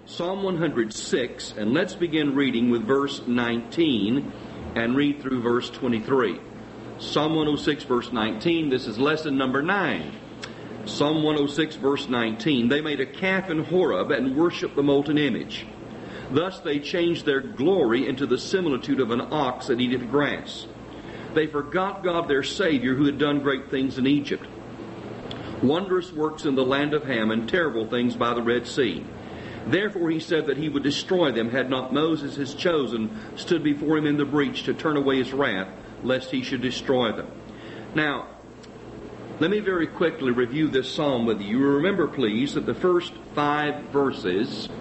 Psalm 106, and let's begin reading with verse 19 and read through verse 23. Psalm 106, verse 19, this is lesson number 9. Psalm 106, verse 19, they made a calf in Horeb and worshipped the molten image. Thus they changed their glory into the similitude of an ox that eateth grass. They forgot God their Savior, who had done great things in Egypt, wondrous works in the land of Ham, and terrible things by the Red Sea. Therefore he said that he would destroy them, had not Moses his chosen stood before him in the breach to turn away his wrath, lest he should destroy them. Now, let me very quickly review this psalm with you. Remember, please, that the first 5 verses,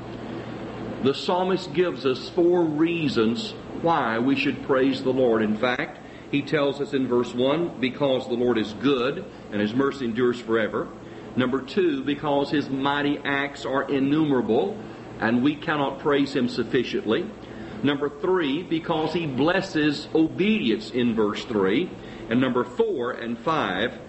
the psalmist gives us 4 reasons why we should praise the Lord. In fact, he tells us in verse 1, because the Lord is good and his mercy endures forever. Number 2, because his mighty acts are innumerable and we cannot praise him sufficiently. Number 3, because he blesses obedience in verse 3. And number 4 and 5,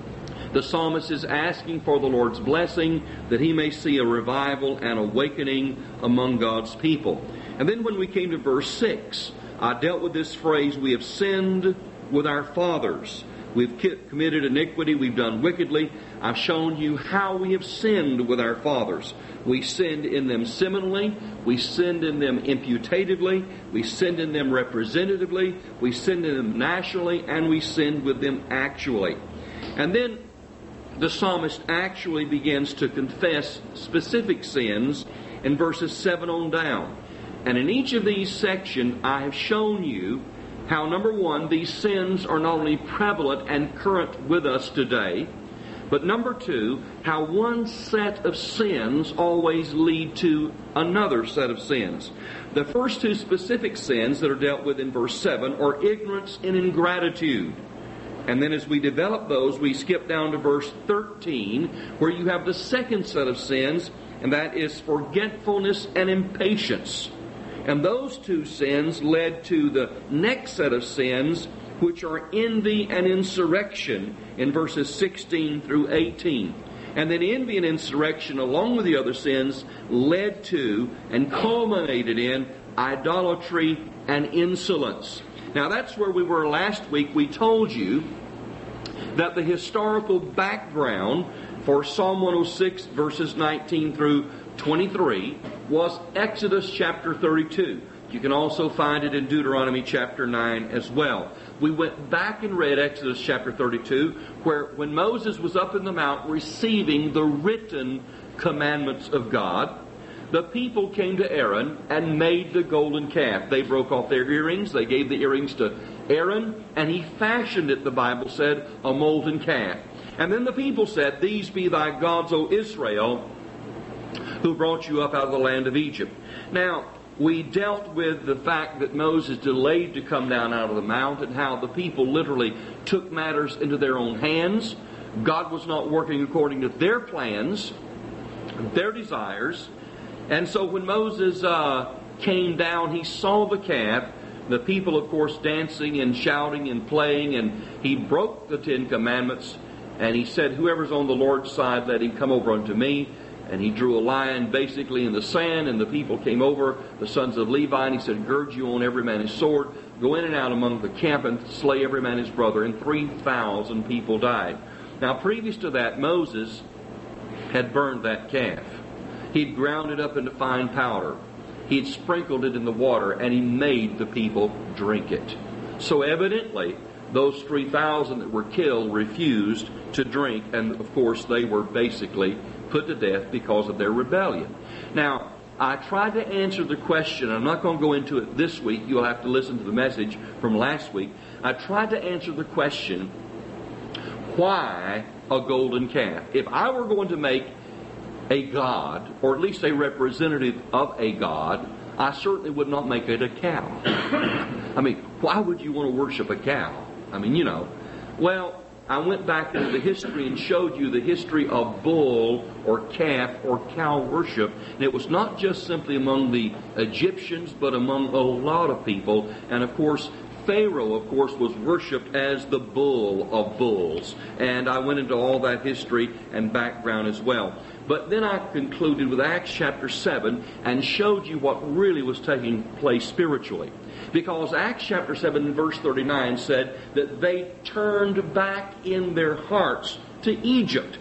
the psalmist is asking for the Lord's blessing that he may see a revival and awakening among God's people. And then when we came to verse 6, I dealt with this phrase, we have sinned with our fathers. We've committed iniquity, we've done wickedly. I've shown you how we have sinned with our fathers. We sinned in them seminally, we sinned in them imputatively, we sinned in them representatively, we sinned in them nationally, and we sinned with them actually. And then the psalmist actually begins to confess specific sins in verses 7 on down. And in each of these sections, I have shown you how, number 1, these sins are not only prevalent and current with us today, but number 2, how one set of sins always lead to another set of sins. The first 2 specific sins that are dealt with in verse 7 are ignorance and ingratitude. And then as we develop those, we skip down to verse 13, where you have the second set of sins, and that is forgetfulness and impatience. And those 2 sins led to the next set of sins, which are envy and insurrection in verses 16 through 18. And then envy and insurrection, along with the other sins, led to and culminated in idolatry and insolence. Now that's where we were last week. We told you that the historical background for Psalm 106 verses 19 through 23 was Exodus chapter 32. You can also find it in Deuteronomy chapter 9 as well. We went back and read Exodus chapter 32, where when Moses was up in the mount receiving the written commandments of God, the people came to Aaron and made the golden calf. They broke off their earrings. They gave the earrings to Aaron, and he fashioned it, the Bible said, a molten calf. And then the people said, "These be thy gods, O Israel, who brought you up out of the land of Egypt." Now, we dealt with the fact that Moses delayed to come down out of the mount, and how the people literally took matters into their own hands. God was not working according to their plans, their desires. And so when Moses came down, he saw the calf, the people, of course, dancing and shouting and playing, and he broke the 10 Commandments, and he said, "Whoever's on the Lord's side, let him come over unto me." And he drew a line basically in the sand, and the people came over, the sons of Levi, and he said, "Gird you on every man his sword, go in and out among the camp and slay every man his brother." And 3,000 people died. Now, previous to that, Moses had burned that calf. He'd ground it up into fine powder. He'd sprinkled it in the water, and he made the people drink it. So evidently, those 3,000 that were killed refused to drink, and of course they were basically put to death because of their rebellion. Now, I tried to answer the question. I'm not going to go into it this week. You'll have to listen to the message from last week. I tried to answer the question, why a golden calf? If I were going to make a god, or at least a representative of a god, I certainly would not make it a cow. I mean, why would you want to worship a cow? I mean, you know. Well, I went back into the history and showed you the history of bull or calf or cow worship. And it was not just simply among the Egyptians, but among a lot of people. And of course, Pharaoh, of course, was worshipped as the bull of bulls. And I went into all that history and background as well. But then I concluded with Acts chapter 7 and showed you what really was taking place spiritually. Because Acts chapter 7 and verse 39 said that they turned back in their hearts to Egypt.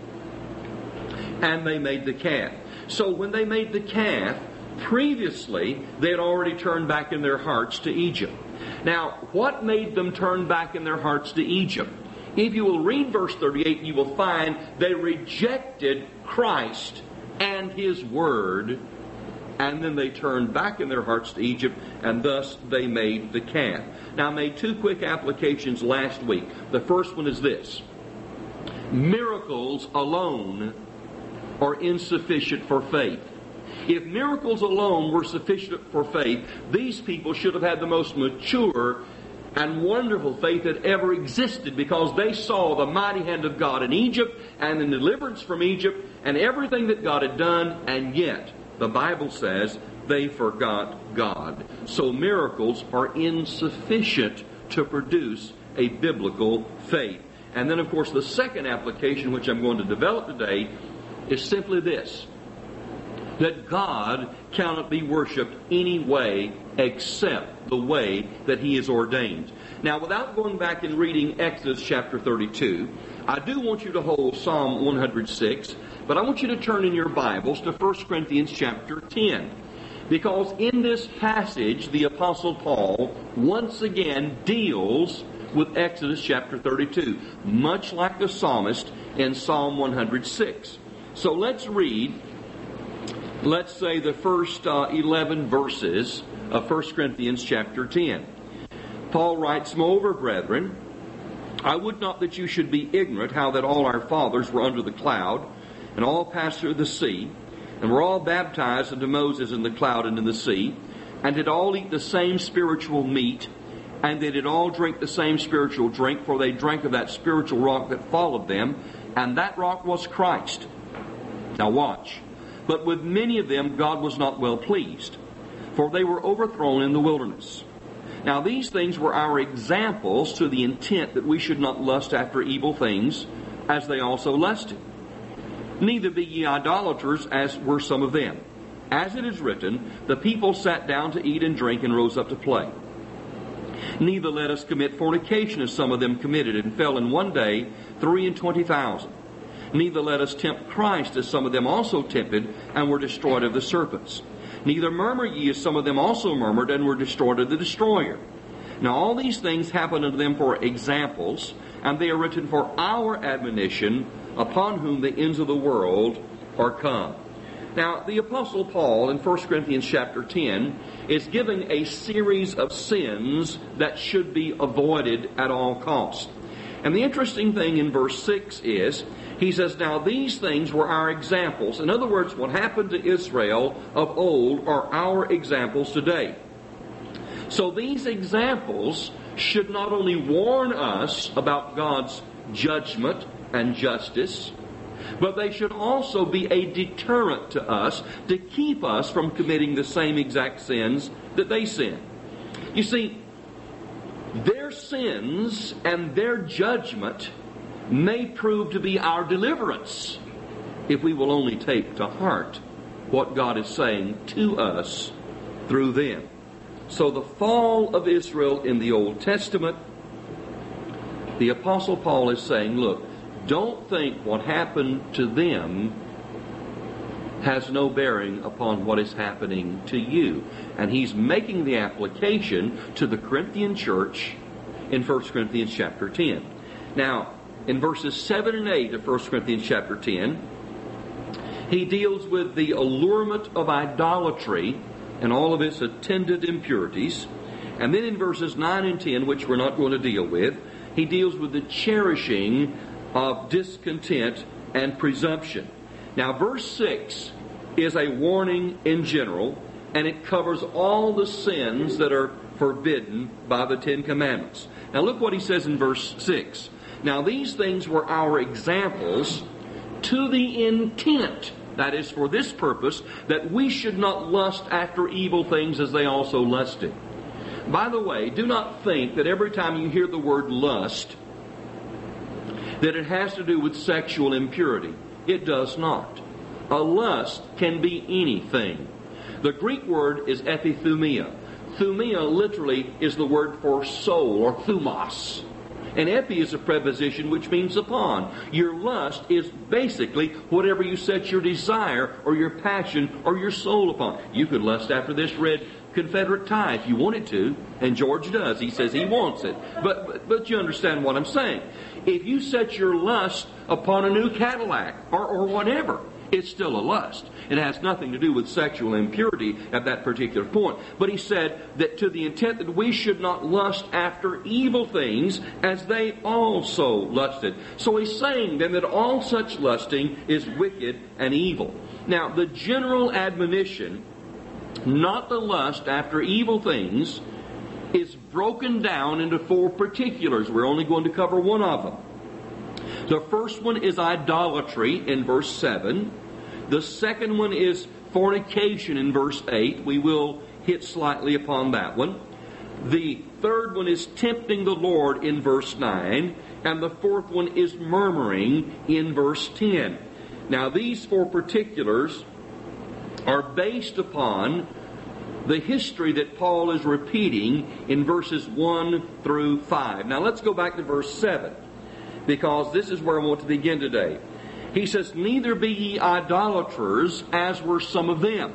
And they made the calf. So when they made the calf, previously they had already turned back in their hearts to Egypt. Now, what made them turn back in their hearts to Egypt? If you will read verse 38, you will find they rejected Christ and His Word, and then they turned back in their hearts to Egypt, and thus they made the calf. Now, I made two quick applications last week. The first one is this: miracles alone are insufficient for faith. If miracles alone were sufficient for faith, these people should have had the most mature and wonderful faith that ever existed, because they saw the mighty hand of God in Egypt and the deliverance from Egypt and everything that God had done, and yet the Bible says they forgot God. So miracles are insufficient to produce a biblical faith. And then, of course, the second application, which I'm going to develop today, is simply this: that God cannot be worshipped any way except the way that He is ordained. Now, without going back and reading Exodus chapter 32, I do want you to hold Psalm 106, but I want you to turn in your Bibles to 1 Corinthians chapter 10. Because in this passage, the Apostle Paul once again deals with Exodus chapter 32, much like the psalmist in Psalm 106. So let's read, let's say, the first 11 verses of 1 Corinthians chapter 10. Paul writes, "Moreover, brethren, I would not that you should be ignorant how that all our fathers were under the cloud, and all passed through the sea, and were all baptized unto Moses in the cloud and in the sea, and did all eat the same spiritual meat, and they did all drink the same spiritual drink, for they drank of that spiritual rock that followed them, and that rock was Christ." Now watch. "But with many of them God was not well pleased, for they were overthrown in the wilderness. Now these things were our examples, to the intent that we should not lust after evil things, as they also lusted. Neither be ye idolaters, as were some of them. As it is written, the people sat down to eat and drink, and rose up to play. Neither let us commit fornication, as some of them committed, and fell in one day 23,000. Neither let us tempt Christ, as some of them also tempted, and were destroyed of the serpents. Neither murmur ye, as some of them also murmured, and were destroyed of the destroyer. Now all these things happen unto them for examples, and they are written for our admonition, upon whom the ends of the world are come." Now, the Apostle Paul in 1 Corinthians chapter 10 is giving a series of sins that should be avoided at all costs. And the interesting thing in verse 6 is, he says, "Now these things were our examples." In other words, what happened to Israel of old are our examples today. So these examples should not only warn us about God's judgment and justice, but they should also be a deterrent to us to keep us from committing the same exact sins that they sin. You see, their sins and their judgment may prove to be our deliverance if we will only take to heart what God is saying to us through them. So the fall of Israel in the Old Testament, the Apostle Paul is saying, look, don't think what happened to them has no bearing upon what is happening to you. And he's making the application to the Corinthian church in 1 Corinthians chapter 10. Now, in verses 7 and 8 of 1 Corinthians chapter 10, he deals with the allurement of idolatry and all of its attendant impurities. And then in verses 9 and 10, which we're not going to deal with, he deals with the cherishing of discontent and presumption. Now, verse 6 is a warning in general, and it covers all the sins that are forbidden by the Ten Commandments. Now, look what he says in verse 6. "Now, these things were our examples to the intent," that is, for this purpose, "that we should not lust after evil things as they also lusted. By the way, do not think that every time you hear the word lust, that it has to do with sexual impurity. It does not. A lust can be anything. The Greek word is epithumia. Thumia literally is the word for soul, or thumos. And epi is a preposition which means upon. Your lust is basically whatever you set your desire or your passion or your soul upon. You could lust after this red Confederate tie if you wanted to, and George does. He says he wants it. But you understand what I'm saying. If you set your lust upon a new Cadillac or whatever, it's still a lust. It has nothing to do with sexual impurity at that particular point. But he said that to the intent that we should not lust after evil things as they also lusted. So he's saying then that all such lusting is wicked and evil. Now, the general admonition not to lust after evil things is broken down into 4 particulars. We're only going to cover one of them. The first one is idolatry in verse 7. The second one is fornication in verse 8. We will hit slightly upon that one. The third one is tempting the Lord in verse 9. And the fourth one is murmuring in verse 10. Now, these 4 particulars are based upon the history that Paul is repeating in verses 1 through 5. Now, let's go back to verse 7, because this is where I want to begin today. He says, "Neither be ye idolaters, as were some of them.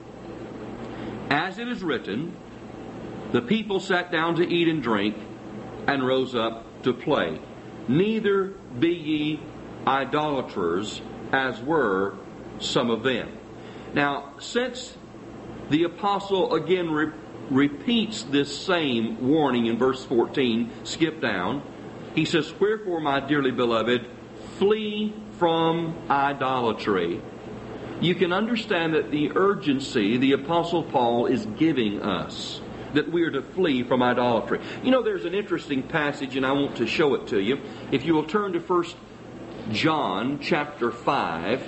As it is written, the people sat down to eat and drink, and rose up to play. Neither be ye idolaters, as were some of them." Now, since the apostle again repeats this same warning in verse 14, skip down, he says, "Wherefore, my dearly beloved, flee from idolatry." You can understand that the urgency the apostle Paul is giving us, that we are to flee from idolatry. You know, there's an interesting passage, and I want to show it to you. If you will turn to 1 John chapter 5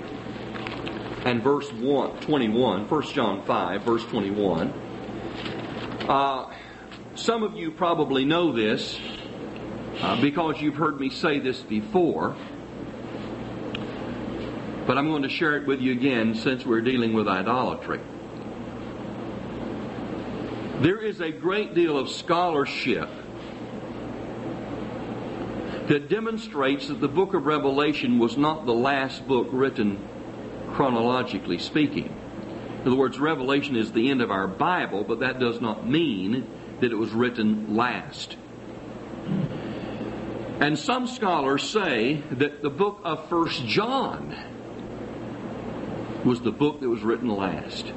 and verse 21. 1 John 5, verse 21. Some of you probably know this because you've heard me say this before. But I'm going to share it with you again since we're dealing with idolatry. There is a great deal of scholarship that demonstrates that the book of Revelation was not the last book written chronologically speaking. In other words, Revelation is the end of our Bible, but that does not mean that it was written last. And some scholars say that the book of 1 John was the book that was written last.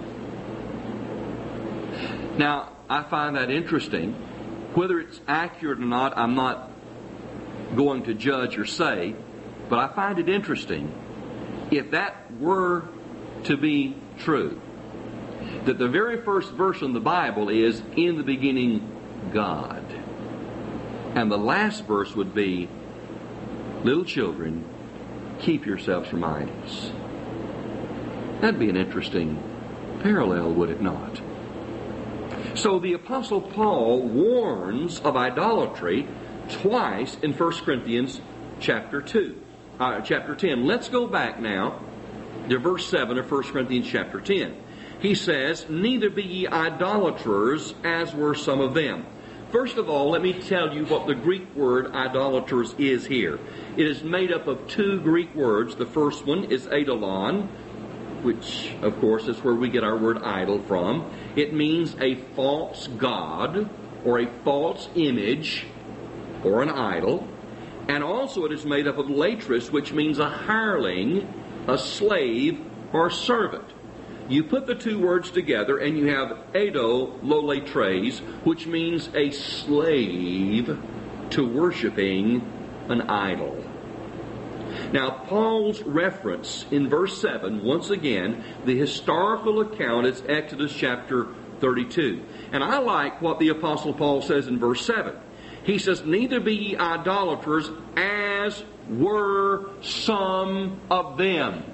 Now, I find that interesting. Whether it's accurate or not, I'm not going to judge or say, but I find it interesting if that were to be true, that the very first verse in the Bible is, "In the beginning, God." And the last verse would be, "Little children, keep yourselves from idols." That'd be an interesting parallel, would it not? So the Apostle Paul warns of idolatry twice in 1 Corinthians chapter 10. Let's go back now to verse 7 of 1 Corinthians chapter 10. He says, "Neither be ye idolaters, as were some of them." First of all, let me tell you what the Greek word idolaters is here. It is made up of 2 Greek words. The first one is eidolon, which, of course, is where we get our word idol from. It means a false god or a false image or an idol. And also it is made up of latris, which means a hireling, a slave, or a servant. You put the 2 words together and you have eidololetres, which means a slave to worshiping an idol. Now, Paul's reference in verse 7, once again, the historical account is Exodus chapter 32. And I like what the Apostle Paul says in verse 7. He says, "Neither be ye idolaters, as were some of them."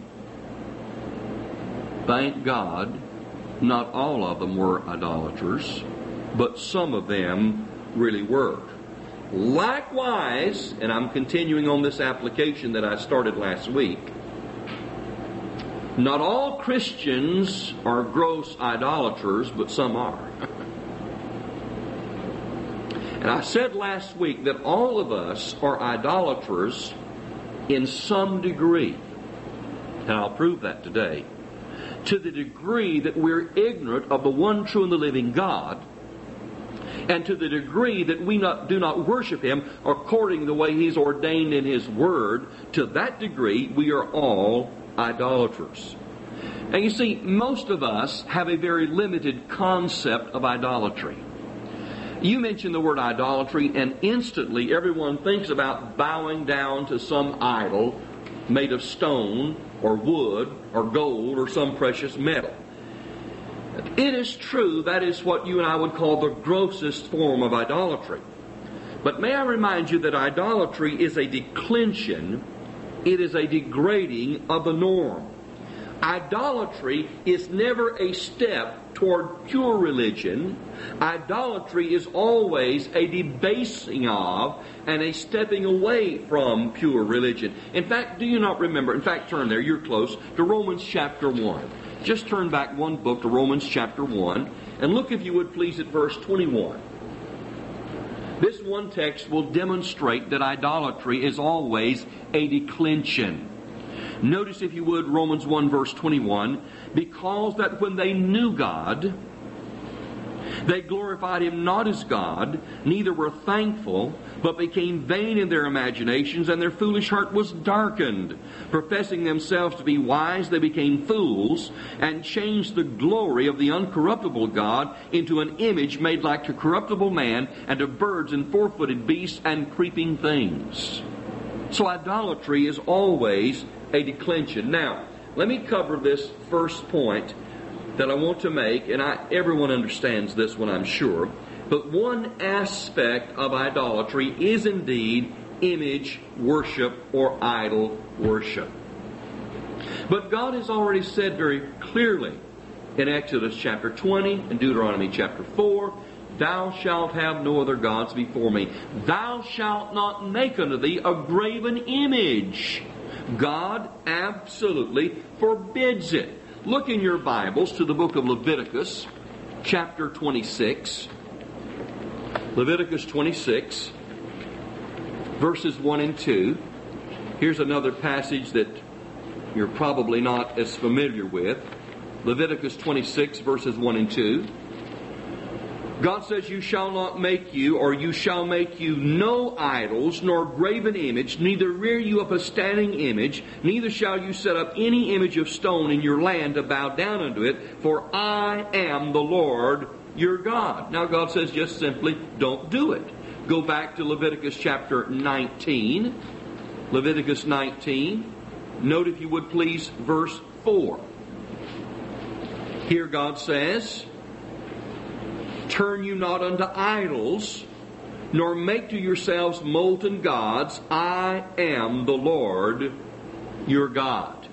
Thank God, not all of them were idolaters. but some of them really were. Likewise, and I'm continuing on this application that I started last week, not all Christians are gross idolaters, but some are. And I said last week that all of us are idolaters in some degree. And I'll prove that today. To the degree that we're ignorant of the one true and the living God, and to the degree that we do not worship Him according to the way He's ordained in His Word, to that degree we are all idolaters. And you see, most of us have a very limited concept of idolatry. You mention the word idolatry, and instantly everyone thinks about bowing down to some idol made of stone or wood or gold or some precious metal. It is true that is what you and I would call the grossest form of idolatry. But may I remind you that idolatry is a declension, it is a degrading of the norm. Idolatry is never a step toward pure religion. Idolatry is always a debasing of and a stepping away from pure religion. In fact, do you not remember? In fact, turn there, you're close, to Romans chapter 1. Just turn back one book to Romans chapter 1 and look, if you would please, at verse 21. This one text will demonstrate that idolatry is always a declension. Notice, if you would, Romans 1 verse 21, because that when they knew God, they glorified Him not as God, neither were thankful, but became vain in their imaginations, and their foolish heart was darkened. Professing themselves to be wise, they became fools, and changed the glory of the uncorruptible God into an image made like to corruptible man, and to birds and four-footed beasts and creeping things. So idolatry is always a declension. Now, let me cover this first point that I want to make, and everyone understands this one, I'm sure. But one aspect of idolatry is indeed image worship or idol worship. But God has already said very clearly in Exodus chapter 20 and Deuteronomy chapter 4, Thou shalt have no other gods before me. Thou shalt not make unto thee a graven image. God absolutely forbids it. Look in your Bibles to the book of Leviticus, chapter 26. Leviticus 26, verses 1 and 2. Here's another passage that you're probably not as familiar with. Leviticus 26, verses 1 and 2. God says, You shall not make you, or you shall make you no idols, nor graven image, neither rear you up a standing image, neither shall you set up any image of stone in your land to bow down unto it, for I am the Lord your God. Now God says just simply, don't do it. Go back to Leviticus chapter 19. Leviticus 19. Note, if you would please, verse 4. Here God says, Turn you not unto idols, nor make to yourselves molten gods. I am the Lord your God.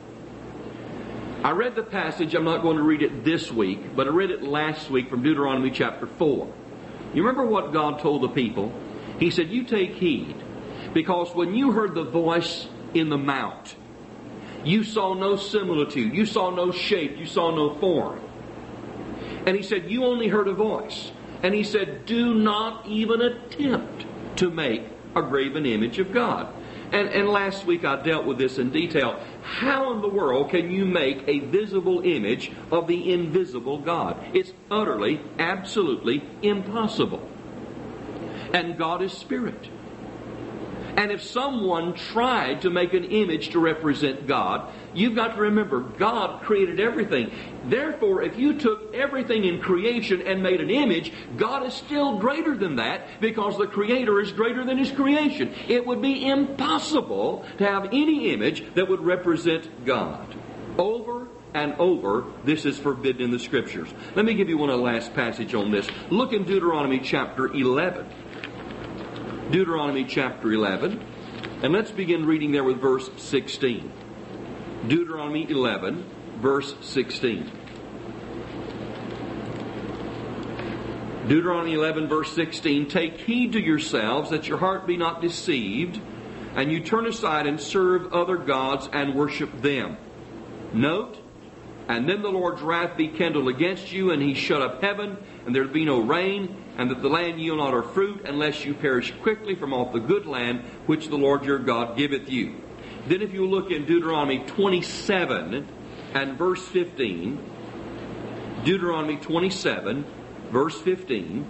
I read the passage. I'm not going to read it this week, but I read it last week from Deuteronomy chapter 4. You remember what God told the people? He said, You take heed, because when you heard the voice in the mount, you saw no similitude, you saw no shape, you saw no form. And He said, you only heard a voice. And He said, do not even attempt to make a graven image of God. And last week I dealt with this in detail. How in the world can you make a visible image of the invisible God? It's utterly, absolutely impossible. And God is spirit. And if someone tried to make an image to represent God, you've got to remember, God created everything. Therefore, if you took everything in creation and made an image, God is still greater than that, because the Creator is greater than His creation. It would be impossible to have any image that would represent God. Over and over, this is forbidden in the Scriptures. Let me give you one last passage on this. Look in Deuteronomy chapter 11. Deuteronomy chapter 11, and let's begin reading there with verse 16. Deuteronomy 11, verse 16. Deuteronomy 11 verse 16, take heed to yourselves that your heart be not deceived, and you turn aside and serve other gods and worship them. Note, and then the Lord's wrath be kindled against you, and He shut up heaven, and there be no rain, and that the land yield not her fruit, unless you perish quickly from off the good land which the Lord your God giveth you. Then if you look in Deuteronomy 27 and verse 15, Deuteronomy 27 verse 15,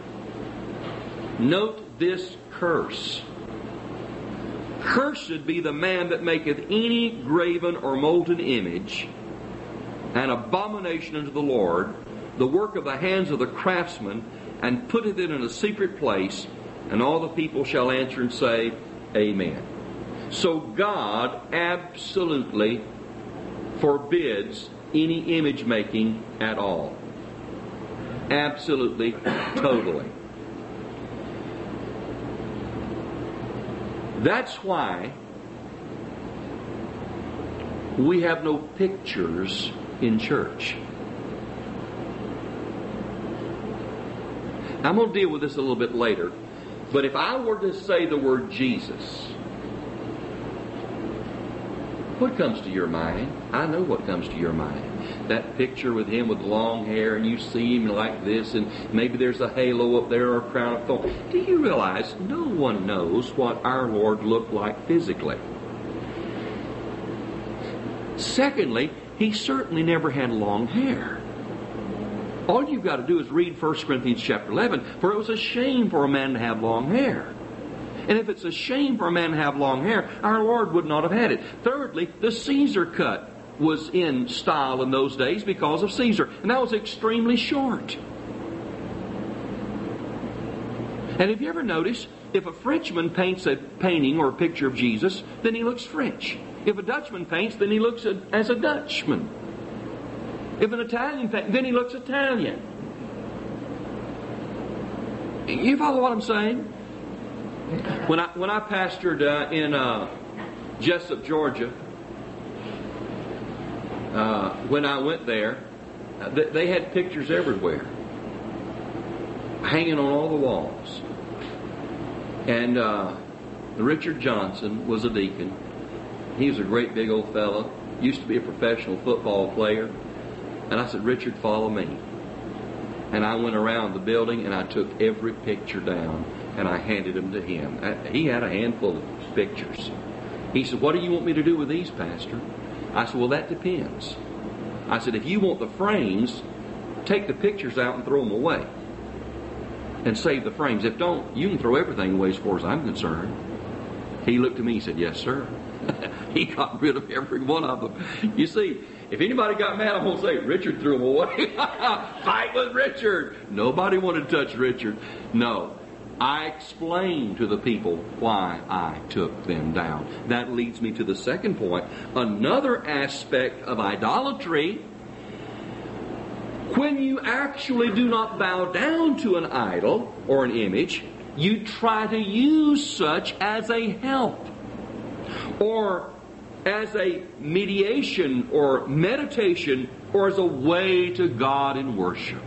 note this curse. Cursed be the man that maketh any graven or molten image, an abomination unto the Lord, the work of the hands of the craftsman, and putteth it in a secret place, and all the people shall answer and say, Amen. So God absolutely forbids any image making at all. Absolutely, totally. That's why we have no pictures in church. I'm going to deal with this a little bit later, but if I were to say the word Jesus, what comes to your mind? I know what comes to your mind. That picture with Him with long hair, and you see Him like this, and maybe there's a halo up there or a crown of thorns. Do you realize no one knows what our Lord looked like physically? Secondly, He certainly never had long hair. All you've got to do is read 1 Corinthians chapter 11, for it was a shame for a man to have long hair. And if it's a shame for a man to have long hair, our Lord would not have had it. Thirdly, the Caesar cut was in style in those days because of Caesar. And that was extremely short. And have you ever noticed, if a Frenchman paints a painting or a picture of Jesus, then he looks French. If a Dutchman paints, then he looks as a Dutchman. If an Italian paints, then he looks Italian. You follow what I'm saying? When I pastored in Jessup, Georgia, when I went there, they had pictures everywhere, hanging on all the walls. And Richard Johnson was a deacon. He was a great big old fellow. Used to be a professional football player. And I said, Richard, follow me. And I went around the building and I took every picture down and I handed them to him. He had a handful of pictures. He said, what do you want me to do with these, Pastor? I said, well, that depends. I said, if you want the frames, take the pictures out and throw them away. And save the frames. If don't, you can throw everything away as far as I'm concerned. He looked at me and said, yes, sir. He got rid of every one of them. You see, if anybody got mad, I'm going to say, Richard threw them away. Fight with Richard. Nobody wanted to touch Richard. No. I explained to the people why I took them down. That leads me to the second point. Another aspect of idolatry, when you actually do not bow down to an idol or an image, you try to use such as a help or as a mediation or meditation or as a way to God in worship.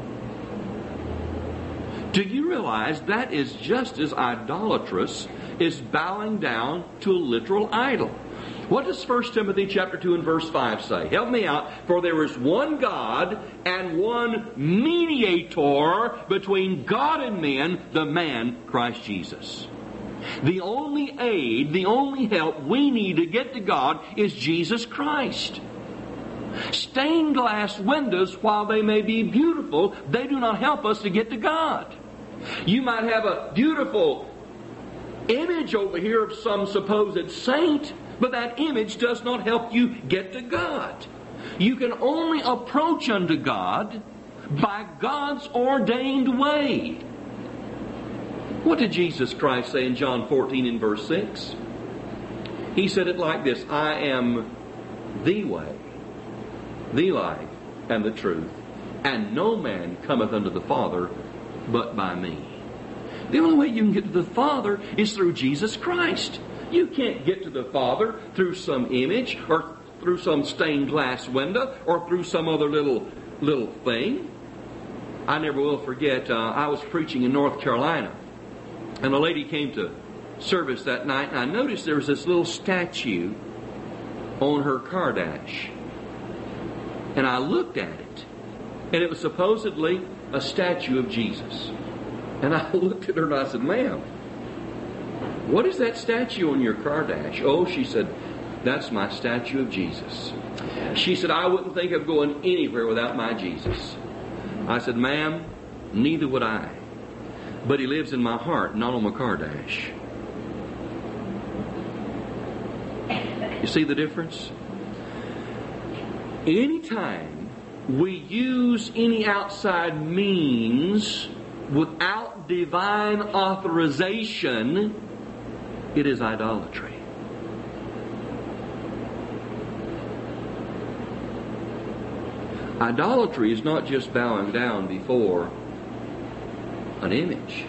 Do you realize that is just as idolatrous as bowing down to a literal idol? What does 1 Timothy chapter 2 and verse 5 say? Help me out. For there is one God and one mediator between God and men, the man Christ Jesus. The only aid, the only help we need to get to God is Jesus Christ. Stained glass windows, while they may be beautiful, they do not help us to get to God. You might have a beautiful image over here of some supposed saint, but that image does not help you get to God. You can only approach unto God by God's ordained way. What did Jesus Christ say in John 14 and verse 6? He said it like this, I am the way, the life, and the truth, and no man cometh unto the Father but by me. The only way you can get to the Father is through Jesus Christ. You can't get to the Father through some image or through some stained glass window or through some other little thing. I never will forget, I was preaching in North Carolina, and a lady came to service that night, and I noticed there was this little statue on her car dash. And I looked at it, and it was supposedly a statue of Jesus. And I looked at her and I said, "Ma'am, what is that statue on your car dash?" "Oh," she said, "that's my statue of Jesus." She said, "I wouldn't think of going anywhere without my Jesus." I said, "Ma'am, neither would I. But He lives in my heart, not on my car dash." You see the difference? Anytime we use any outside means without divine authorization, it is idolatry. Idolatry is not just bowing down before an image.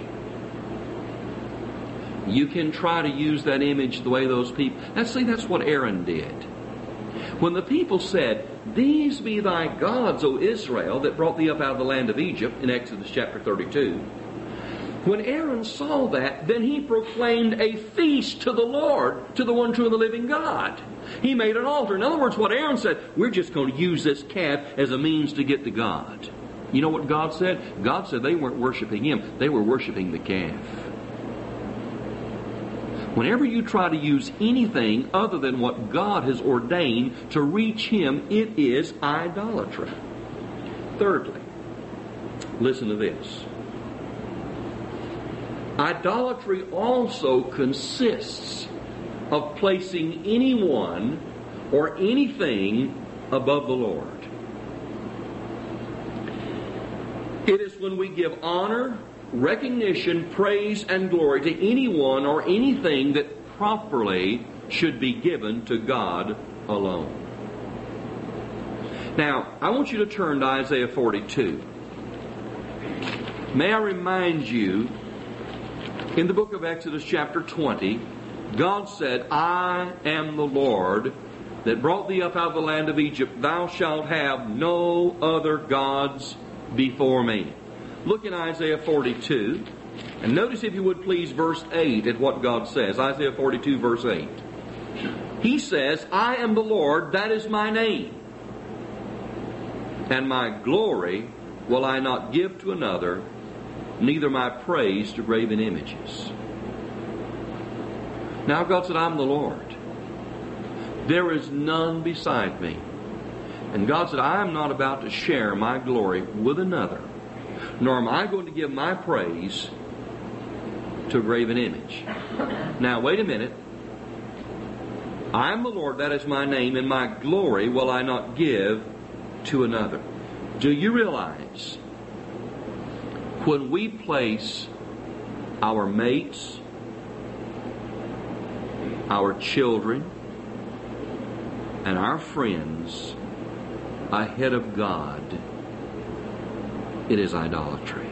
You can try to use that image the way those people... That's what Aaron did. When the people said, "These be thy gods, O Israel, that brought thee up out of the land of Egypt," in Exodus chapter 32, when Aaron saw that, then he proclaimed a feast to the Lord, to the one true and the living God. He made an altar. In other words, what Aaron said, we're just going to use this calf as a means to get to God. You know what God said? God said they weren't worshiping Him. They were worshiping the calf. Whenever you try to use anything other than what God has ordained to reach Him, it is idolatry. Thirdly, listen to this. Idolatry also consists of placing anyone or anything above the Lord. It is when we give honor, recognition, praise, and glory to anyone or anything that properly should be given to God alone. Now, I want you to turn to Isaiah 42. May I remind you, in the book of Exodus chapter 20, God said, "I am the Lord that brought thee up out of the land of Egypt. Thou shalt have no other gods before me." Look in Isaiah 42, and notice, if you would please, verse 8 at what God says. Isaiah 42, verse 8. He says, "I am the Lord, that is my name, and my glory will I not give to another, neither my praise to graven images." Now God said, "I'm the Lord. There is none beside me." And God said, "I am not about to share my glory with another, nor am I going to give my praise to a graven image." Now, wait a minute. "I am the Lord, that is my name, and my glory will I not give to another." Do you realize when we place our mates, our children, and our friends ahead of God, it is idolatry?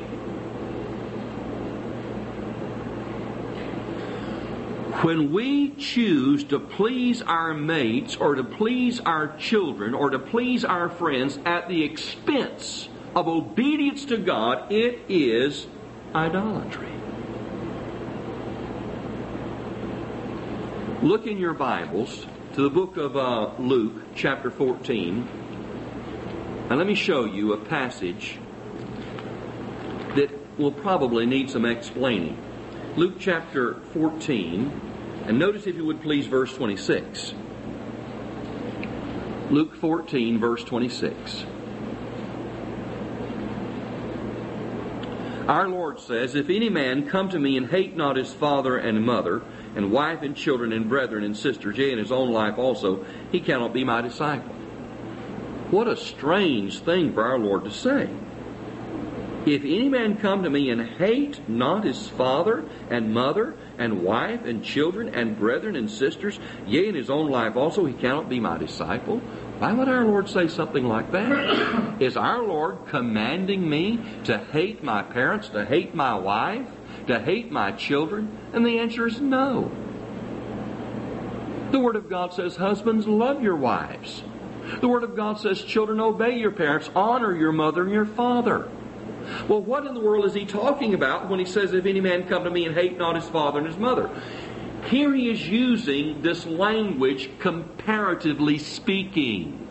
When we choose to please our mates, or to please our children, or to please our friends at the expense of obedience to God, it is idolatry. Look in your Bibles to the book of Luke, chapter 14, and let me show you a passage that will probably need some explaining. Luke chapter 14, and notice, if you would please, verse 26. Luke 14, verse 26. Our Lord says, "If any man come to me and hate not his father and mother, and wife and children and brethren and sisters, yea, and his own life also, he cannot be my disciple." What a strange thing for our Lord to say. "If any man come to me and hate not his father and mother and wife and children and brethren and sisters, yea, and his own life also, he cannot be my disciple." Why would our Lord say something like that? Is our Lord commanding me to hate my parents, to hate my wife, to hate my children? And the answer is no. The Word of God says, husbands, love your wives. The Word of God says, children, obey your parents, honor your mother and your father. Well, what in the world is he talking about when he says, if any man come to me and hate not his father and his mother? Here he is using this language comparatively speaking.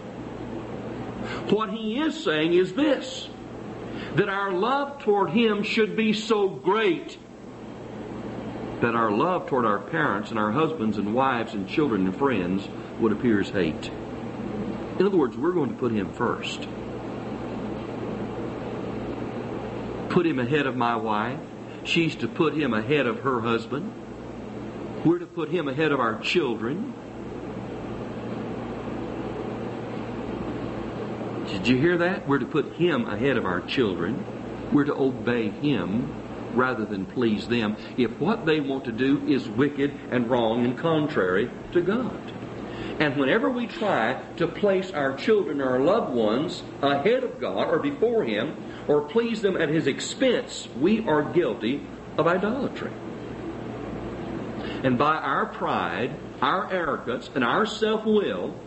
What he is saying is this, that our love toward him should be so great that our love toward our parents and our husbands and wives and children and friends would appear as hate. In other words, we're going to put him first. Put him ahead of my wife. She's to put him ahead of her husband. We're to put him ahead of our children. Did you hear that? We're to put him ahead of our children. We're to obey him rather than please them if what they want to do is wicked and wrong and contrary to God. And whenever we try to place our children or our loved ones ahead of God or before him or please them at his expense, we are guilty of idolatry. And by our pride, our arrogance, and our self-will,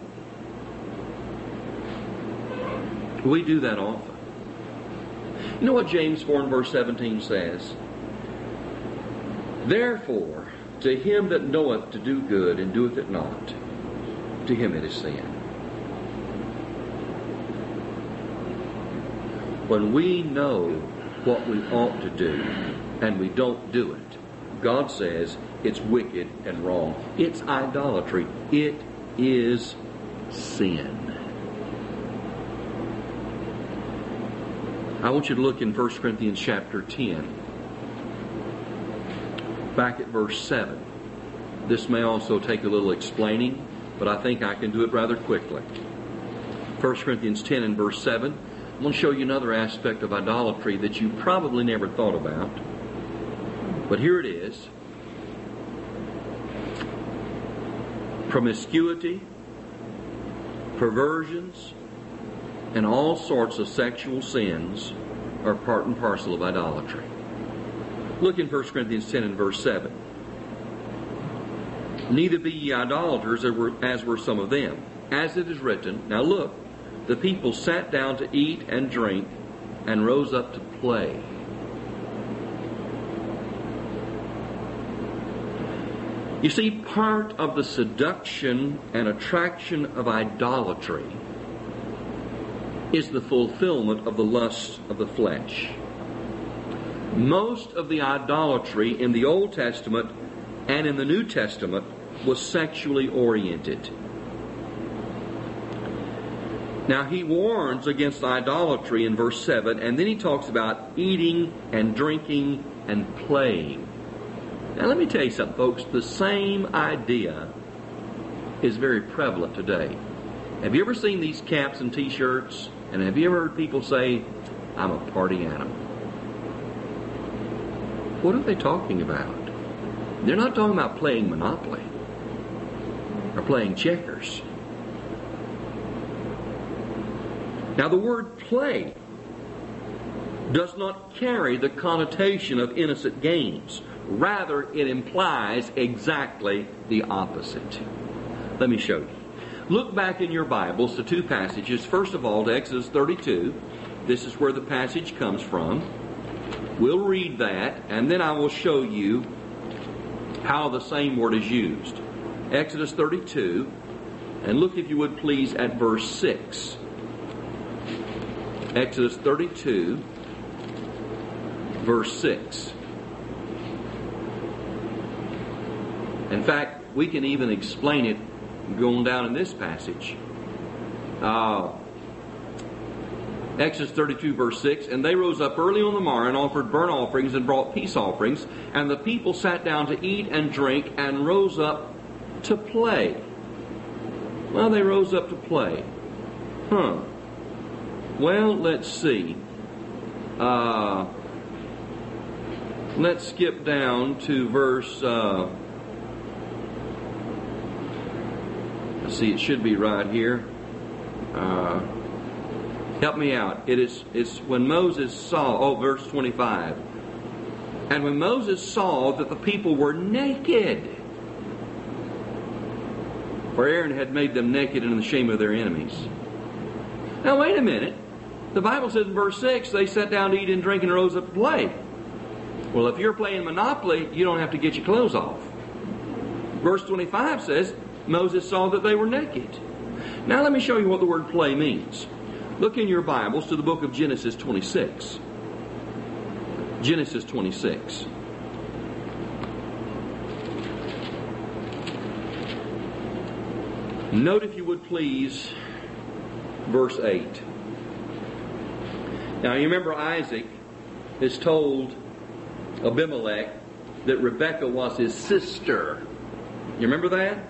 we do that often. You know what James 4 and verse 17 says? Therefore, to him that knoweth to do good and doeth it not, to him it is sin. When we know what we ought to do and we don't do it, God says it's wicked and wrong. It's idolatry. It is sin. I want you to look in 1 Corinthians chapter 10. Back at verse 7. This may also take a little explaining, but I think I can do it rather quickly. 1 Corinthians 10 and verse 7. I'm going to show you another aspect of idolatry that you probably never thought about. But here it is. Promiscuity, perversions, and all sorts of sexual sins are part and parcel of idolatry. Look in 1 Corinthians 10 and verse 7. Neither be ye idolaters as were some of them. As it is written, now look, the people sat down to eat and drink and rose up to play. You see, part of the seduction and attraction of idolatry is the fulfillment of the lusts of the flesh. Most of the idolatry in the Old Testament and in the New Testament was sexually oriented. Now he warns against idolatry in verse 7, and then he talks about eating and drinking and playing. Now let me tell you something, folks. The same idea is very prevalent today. Have you ever seen these caps and t-shirts? And have you ever heard people say, I'm a party animal? What are they talking about? They're not talking about playing Monopoly or playing checkers. Now the word play does not carry the connotation of innocent games. Rather, it implies exactly the opposite. Let me show you. Look back in your Bibles to two passages. First of all, to Exodus 32. This is where the passage comes from. We'll read that, and then I will show you how the same word is used. Exodus 32, and look, if you would please, at verse 6. Exodus 32, verse 6. In fact, we can even explain it going down in this passage. Exodus 32 verse 6, and they rose up early on the morrow and offered burnt offerings and brought peace offerings, and the people sat down to eat and drink and rose up to play. Well, they rose up to play. Well, let's see. Let's skip down to verse... let's see, it should be right here. Help me out. It's when Moses saw, verse 25. And when Moses saw that the people were naked, for Aaron had made them naked in the shame of their enemies. Now wait a minute. The Bible says in verse 6, they sat down to eat and drink and rose up to play. Well, if you're playing Monopoly, you don't have to get your clothes off. Verse 25 says, Moses saw that they were naked. Now let me show you what the word play means. Look in your Bibles to the book of Genesis 26. Genesis 26. Note, if you would please, verse 8. Now you remember Isaac is told Abimelech that Rebekah was his sister. You remember that?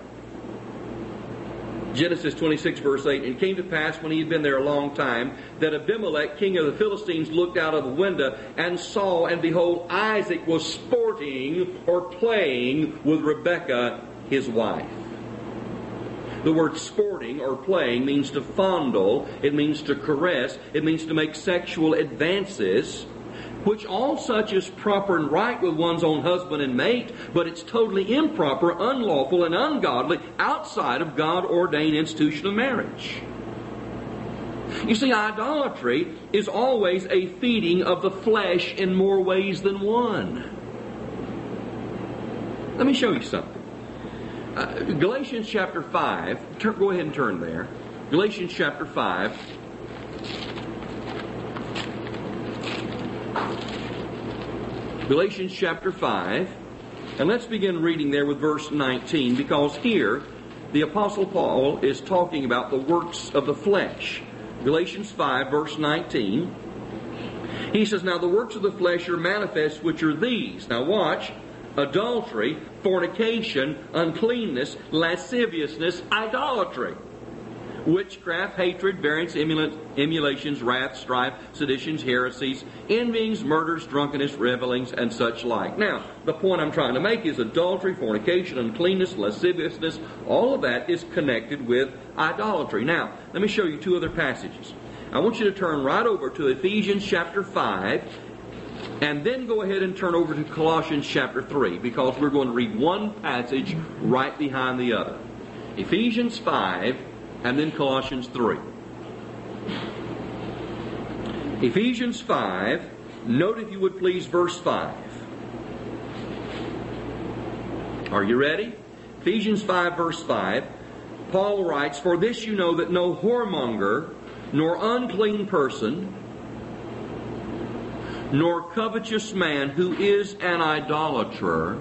Genesis 26 verse 8. And it came to pass, when he had been there a long time, that Abimelech, king of the Philistines, looked out of the window and saw, and behold, Isaac was sporting or playing with Rebekah, his wife. The word sporting or playing means to fondle, it means to caress, it means to make sexual advances, which all such is proper and right with one's own husband and mate, but it's totally improper, unlawful, and ungodly outside of God-ordained institution of marriage. You see, idolatry is always a feeding of the flesh in more ways than one. Let me show you something. Galatians chapter 5, go ahead and turn there. Galatians chapter 5. Galatians chapter 5. And let's begin reading there with verse 19, because here the Apostle Paul is talking about the works of the flesh. Galatians 5, verse 19. He says, now the works of the flesh are manifest, which are these. Now watch. Adultery, fornication, uncleanness, lasciviousness, idolatry, witchcraft, hatred, variance, emulations, wrath, strife, seditions, heresies, envyings, murders, drunkenness, revelings, and such like. Now, the point I'm trying to make is adultery, fornication, uncleanness, lasciviousness, all of that is connected with idolatry. Now, let me show you two other passages. I want you to turn right over to Ephesians chapter 5, and then go ahead and turn over to Colossians chapter 3, because we're going to read one passage right behind the other. Ephesians 5 and then Colossians 3. Ephesians 5, note, if you would please, verse 5. Are you ready? Ephesians 5 verse 5. Paul writes, for this you know, that no whoremonger, nor unclean person, nor covetous man who is an idolater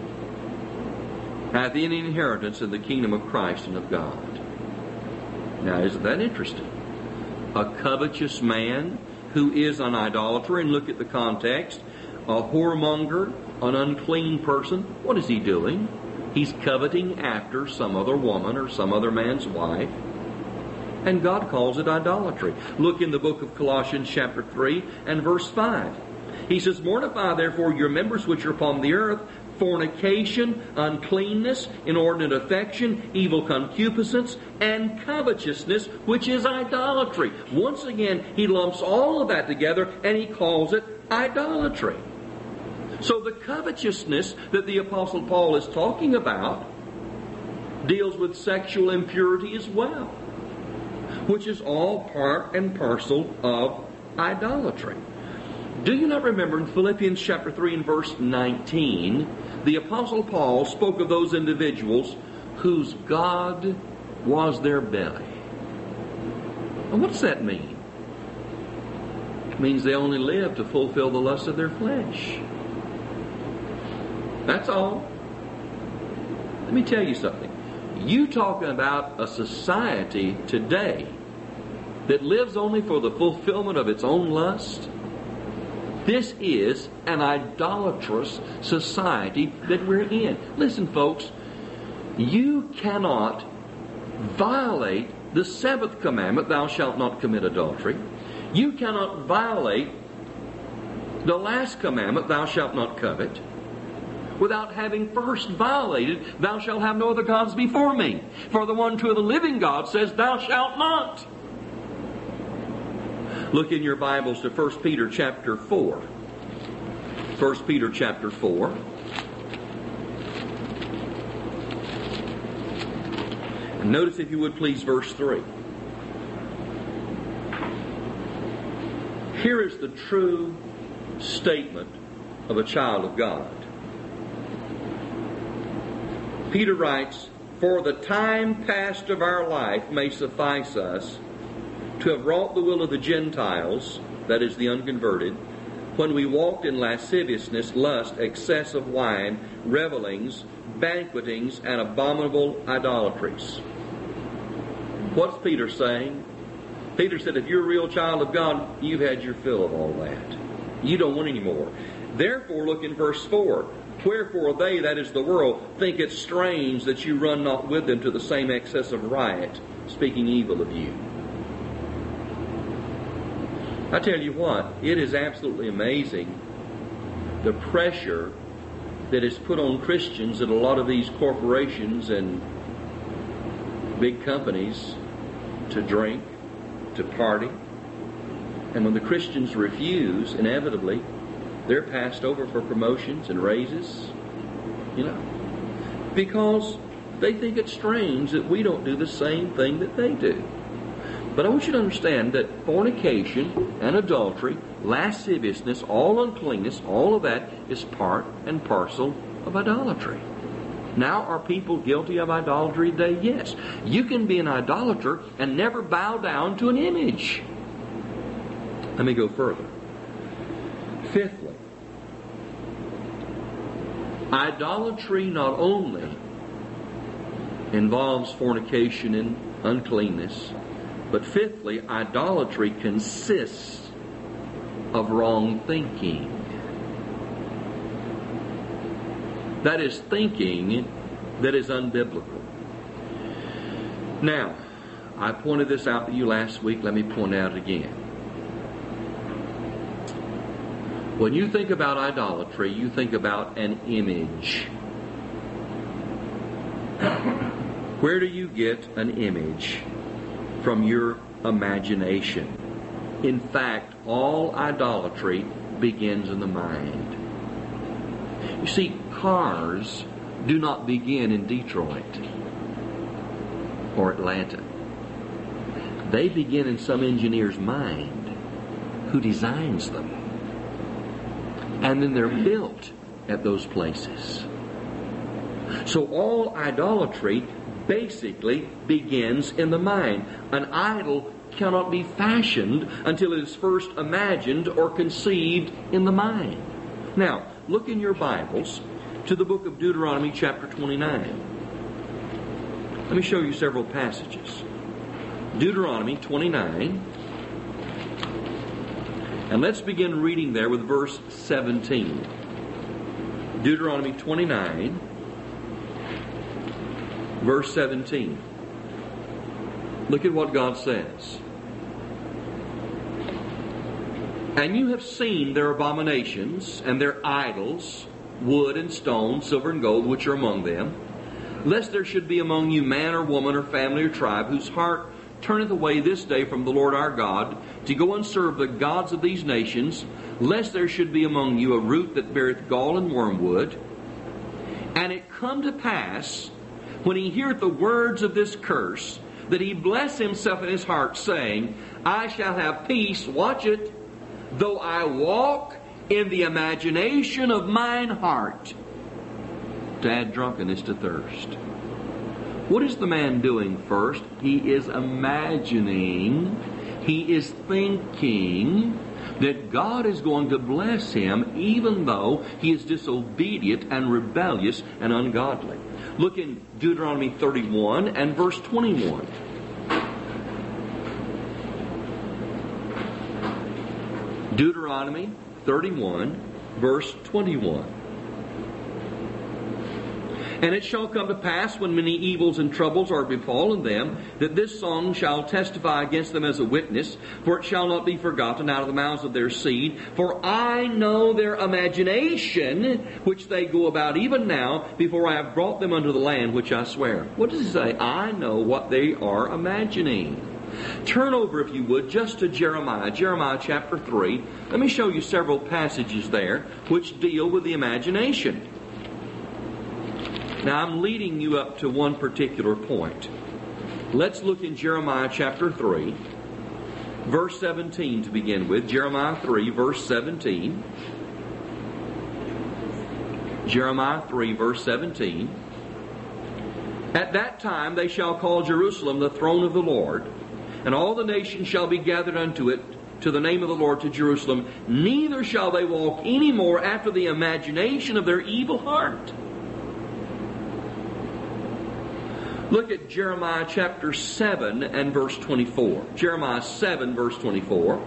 hath any inheritance in the kingdom of Christ and of God. Now, isn't that interesting? A covetous man who is an idolater, and look at the context, a whoremonger, an unclean person. What is he doing? He's coveting after some other woman or some other man's wife. And God calls it idolatry. Look in the book of Colossians chapter 3 and verse 5. He says, mortify therefore your members which are upon the earth, fornication, uncleanness, inordinate affection, evil concupiscence, and covetousness, which is idolatry. Once again, he lumps all of that together and he calls it idolatry. So the covetousness that the Apostle Paul is talking about deals with sexual impurity as well, which is all part and parcel of idolatry. Do you not remember in Philippians chapter 3 and verse 19, the Apostle Paul spoke of those individuals whose God was their belly. And what does that mean? It means they only live to fulfill the lust of their flesh. That's all. Let me tell you something. You talking about a society today that lives only for the fulfillment of its own lust? This is an idolatrous society that we're in. Listen, folks, you cannot violate the seventh commandment, thou shalt not commit adultery. You cannot violate the last commandment, thou shalt not covet, without having first violated, thou shalt have no other gods before me. For the one true of the living God says, thou shalt not. Look in your Bibles to 1 Peter chapter 4. 1 Peter chapter 4. And notice, if you would please, verse 3. Here is the true statement of a child of God. Peter writes, "For the time past of our life may suffice us to have wrought the will of the Gentiles," that is, the unconverted, "when we walked in lasciviousness, lust, excess of wine, revellings, banquetings, and abominable idolatries." What's Peter saying? Peter said, if you're a real child of God, you've had your fill of all that. You don't want any more. Therefore, look in verse 4. "Wherefore they," that is the world, "think it strange that you run not with them to the same excess of riot, speaking evil of you." I tell you what, it is absolutely amazing the pressure that is put on Christians at a lot of these corporations and big companies to drink, to party. And when the Christians refuse, inevitably, they're passed over for promotions and raises, because they think it's strange that we don't do the same thing that they do. But I want you to understand that fornication and adultery, lasciviousness, all uncleanness, all of that is part and parcel of idolatry. Now, are people guilty of idolatry today? Yes. You can be an idolater and never bow down to an image. Let me go further. Fifthly, idolatry not only involves fornication and uncleanness, but fifthly, idolatry consists of wrong thinking. That is thinking that is unbiblical. Now, I pointed this out to you last week. Let me point out again. When you think about idolatry, you think about an image. Where do you get an image? From your imagination. In fact, all idolatry begins in the mind. You see, cars do not begin in Detroit or Atlanta. They begin in some engineer's mind who designs them. And then they're built at those places. So all idolatry basically begins in the mind. An idol cannot be fashioned until it is first imagined or conceived in the mind. Now, look in your Bibles to the book of Deuteronomy chapter 29. Let me show you several passages. Deuteronomy 29. And let's begin reading there with verse 17. Deuteronomy 29, verse 17. Look at what God says. "And you have seen their abominations and their idols, wood and stone, silver and gold, which are among them, lest there should be among you man or woman or family or tribe whose heart turneth away this day from the Lord our God to go and serve the gods of these nations, lest there should be among you a root that beareth gall and wormwood. And it come to pass, when he heareth the words of this curse, that he bless himself in his heart, saying, I shall have peace," watch it, "though I walk in the imagination of mine heart," to add drunkenness to thirst. What is the man doing first? He is imagining, he is thinking that God is going to bless him even though he is disobedient and rebellious and ungodly. Look in Deuteronomy 31 and verse 21. Deuteronomy 31, verse 21. "And it shall come to pass, when many evils and troubles are befallen them, that this song shall testify against them as a witness, for it shall not be forgotten out of the mouths of their seed. For I know their imagination, which they go about even now, before I have brought them unto the land which I swear." What does he say? I know what they are imagining. Turn over, if you would, just to Jeremiah. Jeremiah chapter 3. Let me show you several passages there which deal with the imagination. Now, I'm leading you up to one particular point. Let's look in Jeremiah chapter 3 Verse 17 to begin with. Jeremiah 3, verse 17. Jeremiah 3, verse 17. At that time they shall call Jerusalem the throne of the Lord, and all the nations shall be gathered unto it, to the name of the Lord, to Jerusalem. Neither shall they walk any more after the imagination of their evil heart. Look at Jeremiah chapter 7 and verse 24. Jeremiah 7, verse 24.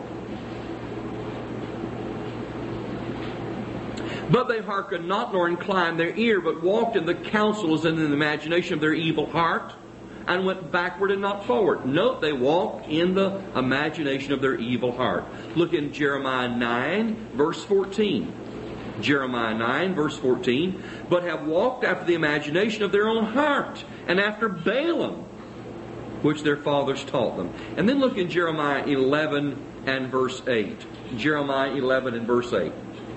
But they hearkened not, nor inclined their ear, but walked in the counsels and in the imagination of their evil heart, and went backward and not forward. Note, they walked in the imagination of their evil heart. Look in Jeremiah 9, verse 14. Jeremiah 9, verse 14. But have walked after the imagination of their own heart, and after Balaam, which their fathers taught them. And then look in Jeremiah 11 and verse 8. Jeremiah 11 and verse 8.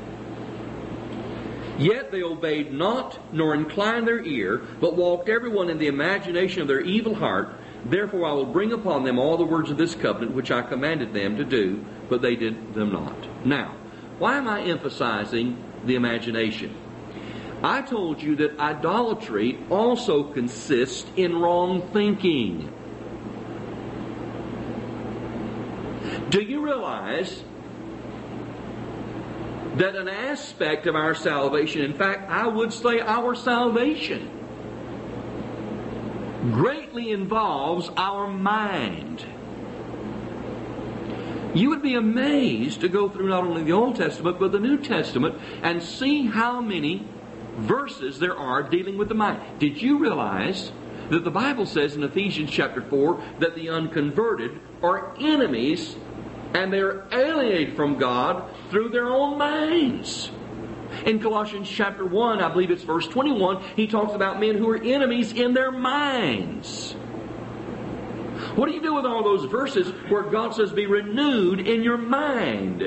Yet they obeyed not, nor inclined their ear, but walked everyone in the imagination of their evil heart. Therefore I will bring upon them all the words of this covenant which I commanded them to do, but they did them not. Now, why am I emphasizing the imagination? I told you that idolatry also consists in wrong thinking. Do you realize that an aspect of our salvation, in fact, I would say our salvation, greatly involves our mind? You would be amazed to go through not only the Old Testament, but the New Testament, and see how many verses there are dealing with the mind. Did you realize that the Bible says in Ephesians chapter 4 that the unconverted are enemies, and they're alienated from God through their own minds? In Colossians chapter 1, I believe it's verse 21, he talks about men who are enemies in their minds. What do you do with all those verses where God says, be renewed in your mind?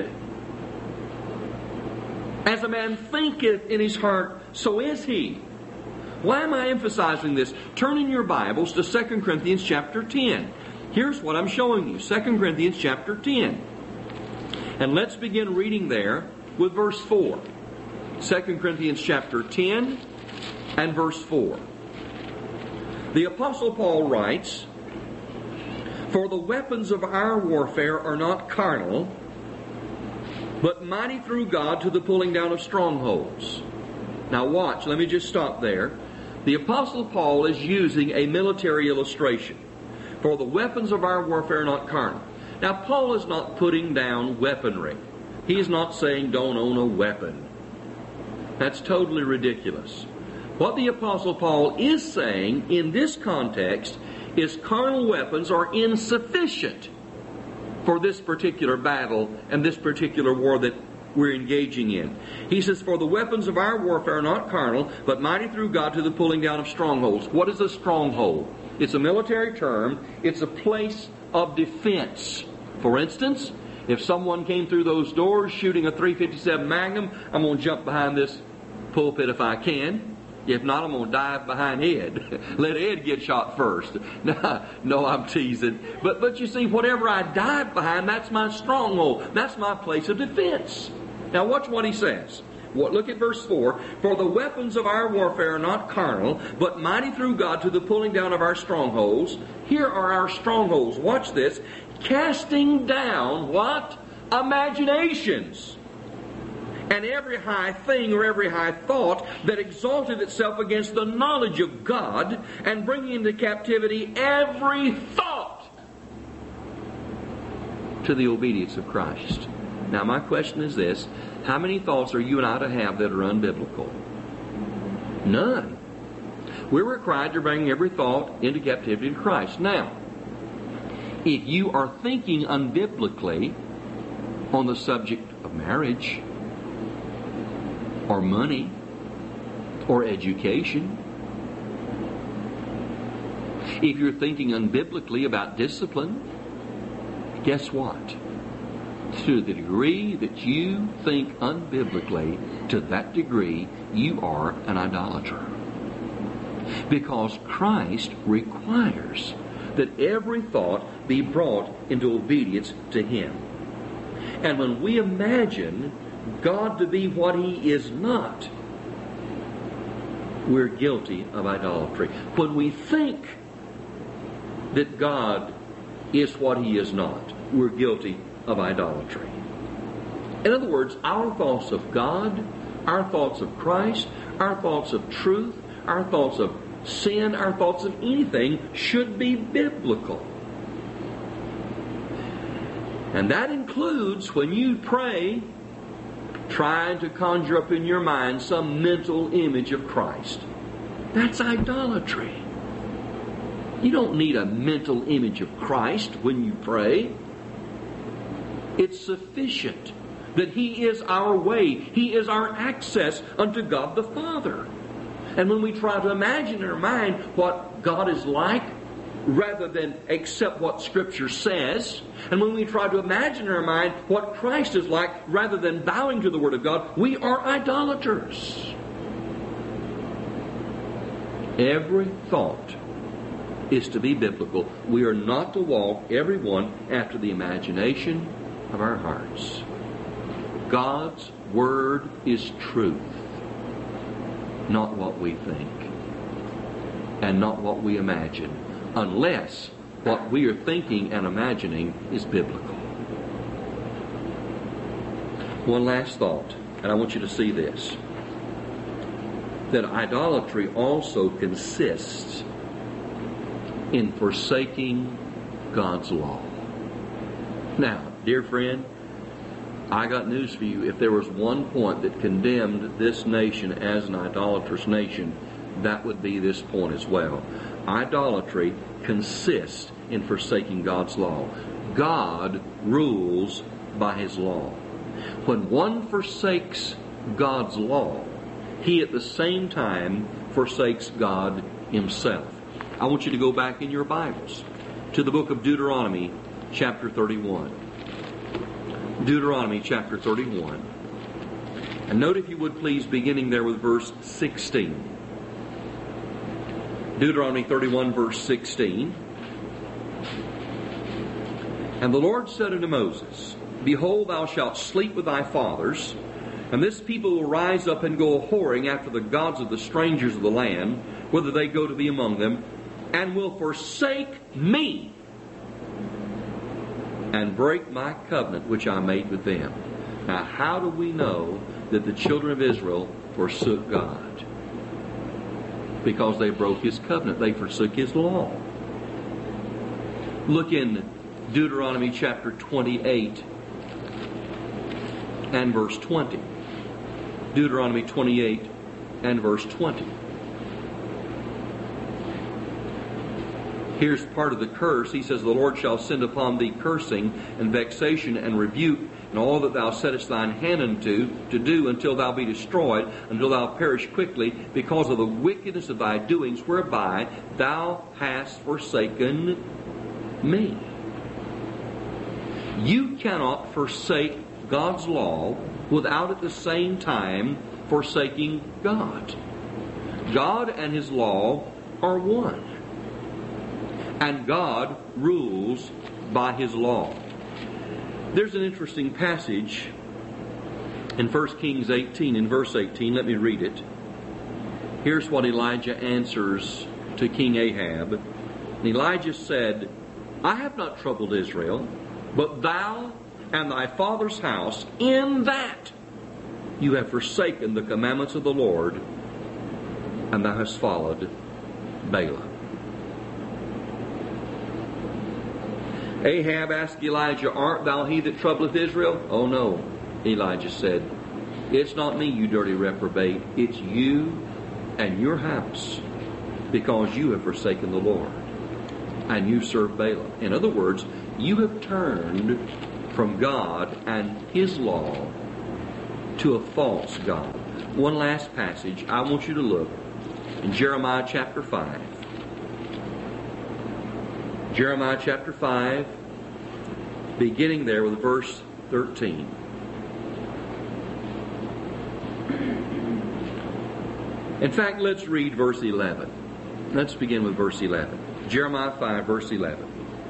As a man thinketh in his heart, so is he. Why am I emphasizing this? Turn in your Bibles to 2 Corinthians chapter 10. Here's what I'm showing you. 2 Corinthians chapter 10. And let's begin reading there with verse 4. 2 Corinthians chapter 10 and verse 4. The Apostle Paul writes, for the weapons of our warfare are not carnal, but mighty through God to the pulling down of strongholds. Now watch, let me just stop there. The Apostle Paul is using a military illustration. For the weapons of our warfare are not carnal. Now Paul is not putting down weaponry. He is not saying don't own a weapon. That's totally ridiculous. What the Apostle Paul is saying in this context is carnal weapons are insufficient for this particular battle and this particular war that we're engaging in. He says, for the weapons of our warfare are not carnal, but mighty through God to the pulling down of strongholds. What is a stronghold? It's a military term. It's a place of defense. For instance, if someone came through those doors shooting a .357 Magnum, I'm going to jump behind this pulpit if I can. If not, I'm going to dive behind Ed. Let Ed get shot first. No, I'm teasing. But you see, whatever I dive behind, that's my stronghold. That's my place of defense. Now watch what he says. Look at verse 4. For the weapons of our warfare are not carnal, but mighty through God to the pulling down of our strongholds. Here are our strongholds. Watch this. Casting down what? Imaginations. And every high thing or every high thought that exalted itself against the knowledge of God, and bringing into captivity every thought to the obedience of Christ. Now my question is this. How many thoughts are you and I to have that are unbiblical? None. We're required to bring every thought into captivity to Christ. Now, if you are thinking unbiblically on the subject of marriage, or money, or education, if you're thinking unbiblically about discipline, guess what? To the degree that you think unbiblically, to that degree you are an idolater. Because Christ requires that every thought be brought into obedience to Him. And when we imagine God to be what He is not, we're guilty of idolatry. When we think that God is what He is not, we're guilty of idolatry. In other words, our thoughts of God, our thoughts of Christ, our thoughts of truth, our thoughts of sin, our thoughts of anything should be biblical. And that includes when you pray, trying to conjure up in your mind some mental image of Christ. That's idolatry. You don't need a mental image of Christ when you pray. It's sufficient that He is our way. He is our access unto God the Father. And when we try to imagine in our mind what God is like, rather than accept what Scripture says, and when we try to imagine in our mind what Christ is like, rather than bowing to the Word of God, we are idolaters. Every thought is to be biblical. We are not to walk, everyone, after the imagination of our hearts. God's Word is truth, not what we think, and not what we imagine, unless what we are thinking and imagining is biblical. One last thought, and I want you to see this, that idolatry also consists in forsaking God's law. Now, dear friend, I got news for you. If there was one point that condemned this nation as an idolatrous nation, that would be this point as well. Idolatry consists in forsaking God's law. God rules by His law. When one forsakes God's law, he at the same time forsakes God Himself. I want you to go back in your Bibles to the book of Deuteronomy, chapter 31. Deuteronomy, chapter 31. And note, if you would please, beginning there with verse 16. Deuteronomy 31, verse 16. And the Lord said unto Moses, Behold, thou shalt sleep with thy fathers, and this people will rise up and go a-whoring after the gods of the strangers of the land, whither they go to be among them, and will forsake me, and break my covenant which I made with them. Now, how do we know that the children of Israel forsook God? Because they broke His covenant. They forsook His law. Look in Deuteronomy chapter 28 and verse 20. Deuteronomy 28 and verse 20. Here's part of the curse. He says, The Lord shall send upon thee cursing and vexation and rebuke, and all that thou settest thine hand unto to do, until thou be destroyed, until thou perish quickly, because of the wickedness of thy doings, whereby thou hast forsaken me. You cannot forsake God's law without at the same time forsaking God. God and His law are one. And God rules by His law. There's an interesting passage in 1 Kings 18, in verse 18. Let me read it. Here's what Elijah answers to King Ahab. And Elijah said, I have not troubled Israel, but thou and thy father's house, in that you have forsaken the commandments of the Lord, and thou hast followed Baalim. Ahab asked Elijah, Art thou he that troubleth Israel? Oh no, Elijah said, It's not me, you dirty reprobate. It's you and your house, because you have forsaken the Lord, and you serve Baalim. In other words, you have turned from God and His law to a false God. One last passage I want you to look in Jeremiah chapter 5. Jeremiah chapter 5, beginning there with verse 13. In fact, let's read verse 11. Let's begin with verse 11. Jeremiah 5, verse 11.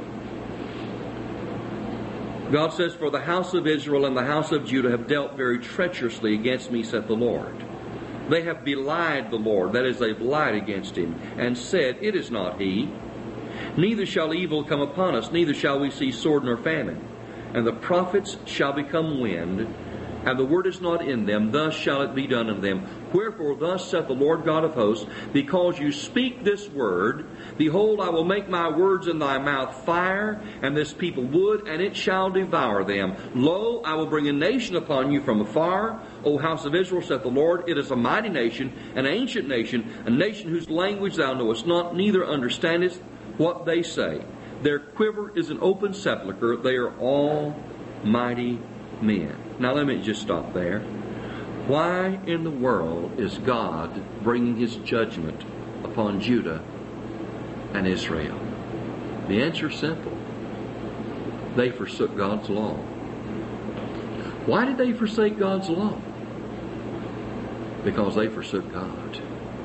God says, "For the house of Israel and the house of Judah have dealt very treacherously against me, saith the Lord. They have belied the Lord," that is, they've lied against Him, "and said, It is not He. Neither shall evil come upon us, neither shall we see sword nor famine. And the prophets shall become wind, and the word is not in them, thus shall it be done unto them. Wherefore thus saith the Lord God of hosts, because you speak this word, behold, I will make my words in thy mouth fire, and this people wood, and it shall devour them. Lo, I will bring a nation upon you from afar, O house of Israel, saith the Lord. It is a mighty nation, an ancient nation, a nation whose language thou knowest not, neither understandest what they say. Their quiver is an open sepulchre. They are all mighty men." Now let me just stop there. Why in the world is God bringing His judgment upon Judah and Israel? The answer is simple. They forsook God's law. Why did they forsake God's law? Because they forsook God.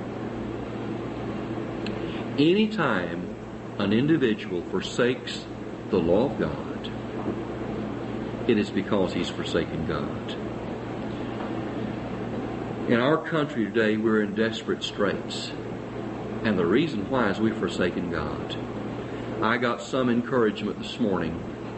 Anytime an individual forsakes the law of God, it is because he's forsaken God. In our country today, we're in desperate straits. And the reason why is we've forsaken God. I got some encouragement this morning.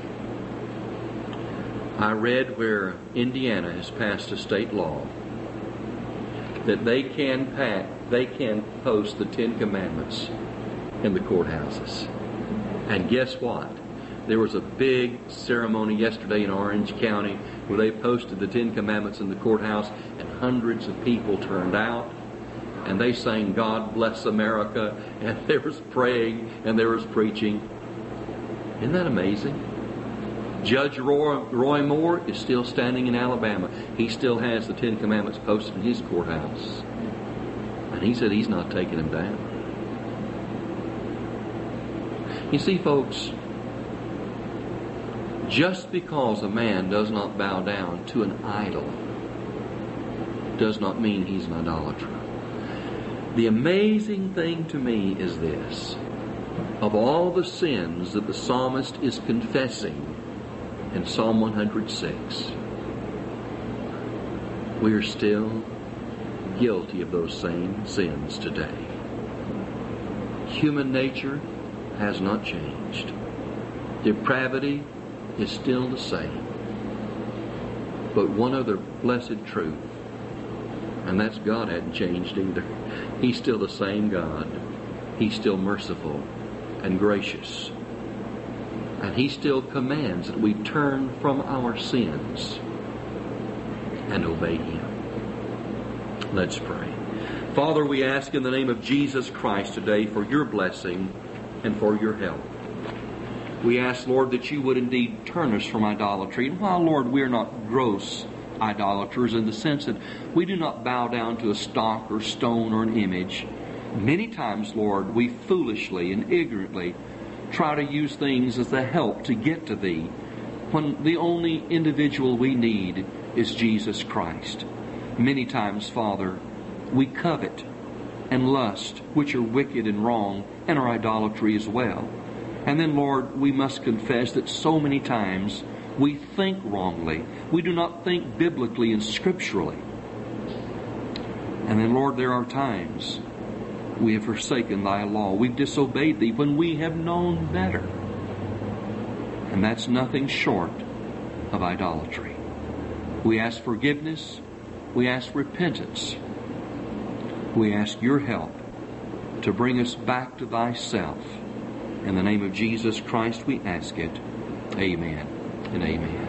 I read where Indiana has passed a state law that they can post the Ten Commandments in the courthouses. And guess what? There was a big ceremony yesterday in Orange County where they posted the Ten Commandments in the courthouse, and hundreds of people turned out, and they sang "God Bless America," and there was praying and there was preaching. Isn't that amazing? Judge Roy Moore is still standing in Alabama. He still has the Ten Commandments posted in his courthouse. And he said he's not taking them down. You see, folks, just because a man does not bow down to an idol does not mean he's an idolater. The amazing thing to me is this. Of all the sins that the psalmist is confessing in Psalm 106, we are still guilty of those same sins today. Human nature has not changed. Depravity is still the same. But one other blessed truth, and that's God hadn't changed either. He's still the same God. He's still merciful and gracious. And He still commands that we turn from our sins and obey Him. Let's pray. Father, we ask in the name of Jesus Christ today for your blessing and for your help. We ask, Lord, that you would indeed turn us from idolatry. And while, Lord, we are not gross idolaters in the sense that we do not bow down to a stock or stone or an image, many times, Lord, we foolishly and ignorantly try to use things as a help to get to Thee, when the only individual we need is Jesus Christ. Many times, Father, we covet and lust, which are wicked and wrong, and are idolatry as well. And then, Lord, we must confess that so many times we think wrongly. We do not think biblically and scripturally. And then, Lord, there are times we have forsaken Thy law. We've disobeyed Thee when we have known better. And that's nothing short of idolatry. We ask forgiveness. We ask repentance. We ask your help to bring us back to Thyself. In the name of Jesus Christ we ask it. Amen and amen.